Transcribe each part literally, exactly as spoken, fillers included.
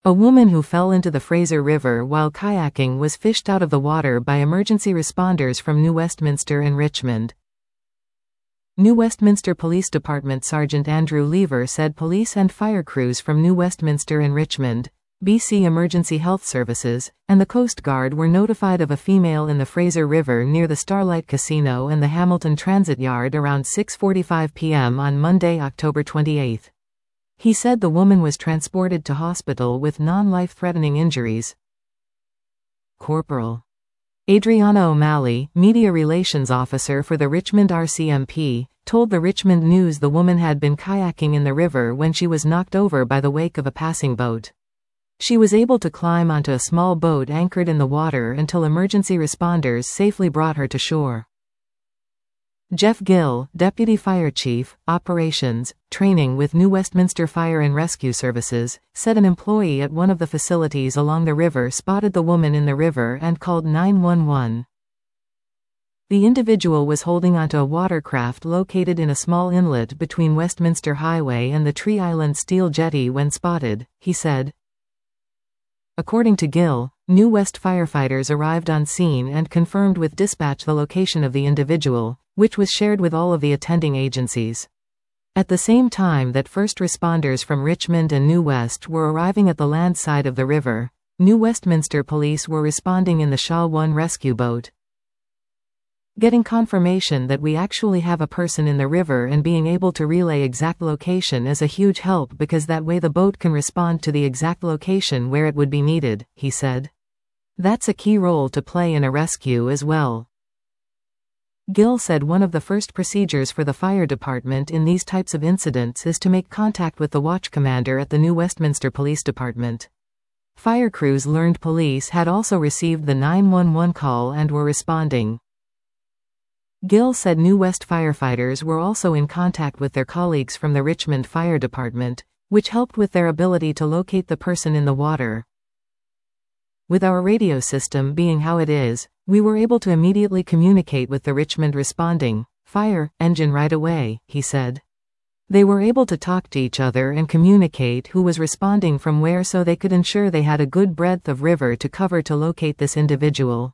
A woman who fell into the Fraser River while kayaking was fished out of the water by emergency responders from New Westminster and Richmond. New Westminster Police Department Sergeant Andrew Lever said police and fire crews from New Westminster and Richmond, B C Emergency Health Services, and the Coast Guard were notified of a female in the Fraser River near the Starlight Casino and the Hamilton Transit Yard around six forty-five p m on Monday, October twenty-eighth. He said the woman was transported to hospital with non-life-threatening injuries. Corporal Adriana O'Malley, Media Relations Officer for the Richmond R C M P, told the Richmond News the woman had been kayaking in the river when she was knocked over by the wake of a passing boat. She was able to climb onto a small boat anchored in the water until emergency responders safely brought her to shore. Jeff Gill, Deputy Fire Chief, Operations, Training with New Westminster Fire and Rescue Services, said an employee at one of the facilities along the river spotted the woman in the river and called nine one one. The individual was holding onto a watercraft located in a small inlet between Westminster Highway and the Tree Island Steel Jetty when spotted, he said. According to Gill, New West firefighters arrived on scene and confirmed with dispatch the location of the individual, which was shared with all of the attending agencies. At the same time that first responders from Richmond and New West were arriving at the land side of the river, New Westminster police were responding in the Shaw one rescue boat. Getting confirmation that we actually have a person in the river and being able to relay exact location is a huge help because that way the boat can respond to the exact location where it would be needed, he said. That's a key role to play in a rescue as well. Gill said one of the first procedures for the fire department in these types of incidents is to make contact with the watch commander at the New Westminster Police Department. Fire crews learned police had also received the nine one one call and were responding. Gill said New West firefighters were also in contact with their colleagues from the Richmond Fire Department, which helped with their ability to locate the person in the water. With our radio system being how it is, we were able to immediately communicate with the Richmond responding fire engine right away, he said. They were able to talk to each other and communicate who was responding from where so they could ensure they had a good breadth of river to cover to locate this individual.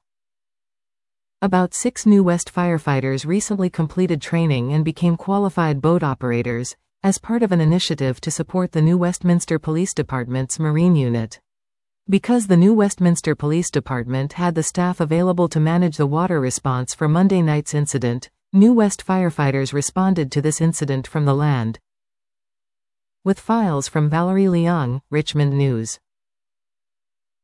About six New West firefighters recently completed training and became qualified boat operators, as part of an initiative to support the New Westminster Police Department's Marine Unit. Because the New Westminster Police Department had the staff available to manage the water response for Monday night's incident, New West firefighters responded to this incident from the land. With files from Valerie Leung, Richmond News.